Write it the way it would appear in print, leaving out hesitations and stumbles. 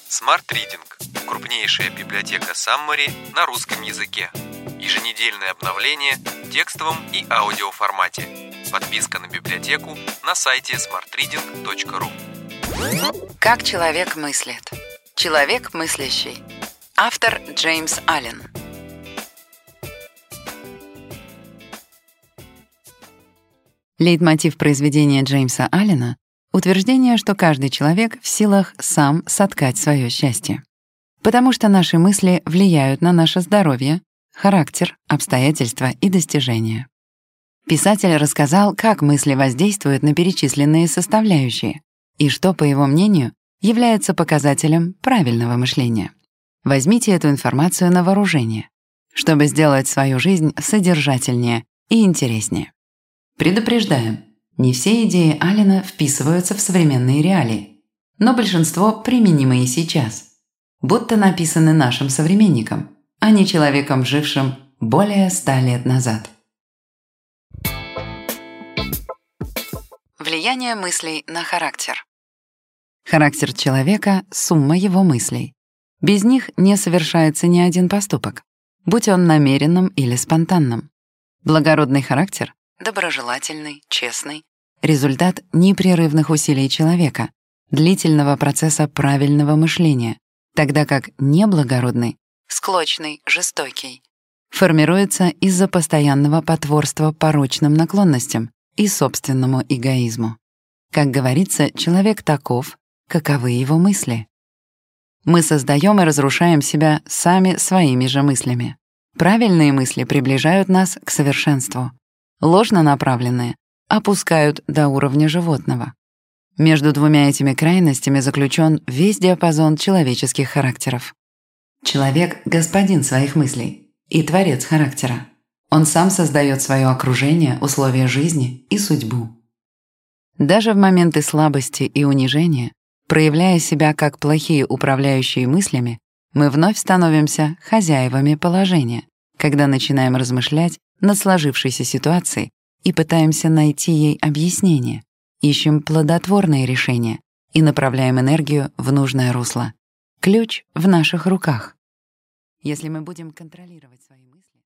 Smart Reading – крупнейшая библиотека Summary на русском языке. Еженедельное обновление в текстовом и аудиоформате. Подписка на библиотеку на сайте smartreading.ru. Как человек мыслит. Человек мыслящий. Автор Джеймс Аллен. Лейтмотив произведения Джеймса Аллена — утверждение, что каждый человек в силах сам соткать свое счастье. Потому что наши мысли влияют на наше здоровье, характер, обстоятельства и достижения. Писатель рассказал, как мысли воздействуют на перечисленные составляющие и что, по его мнению, является показателем правильного мышления. Возьмите эту информацию на вооружение, чтобы сделать свою жизнь содержательнее и интереснее. Предупреждаем, не все идеи Аллена вписываются в современные реалии, но большинство применимы и сейчас, будто написаны нашим современником, а не человеком, жившим более 100 лет назад. Влияние мыслей на характер. Характер человека — сумма его мыслей. Без них не совершается ни один поступок, будь он намеренным или спонтанным. Благородный характер — доброжелательный, честный — результат непрерывных усилий человека, длительного процесса правильного мышления, тогда как неблагородный, склочный, жестокий, формируется из-за постоянного потворства порочным наклонностям и собственному эгоизму. Как говорится, человек таков, каковы его мысли. Мы создаем и разрушаем себя сами своими же мыслями. Правильные мысли приближают нас к совершенству. Ложно направленные опускают до уровня животного. Между двумя этими крайностями заключен весь диапазон человеческих характеров. Человек — господин своих мыслей и творец характера. Он сам создает свое окружение, условия жизни и судьбу. Даже в моменты слабости и унижения, проявляя себя как плохие управляющие мыслями, мы вновь становимся хозяевами положения, когда начинаем размышлять над сложившейся ситуацией и пытаемся найти ей объяснение, ищем плодотворные решения и направляем энергию в нужное русло. Ключ в наших руках. Если мы будем контролировать свои мысли,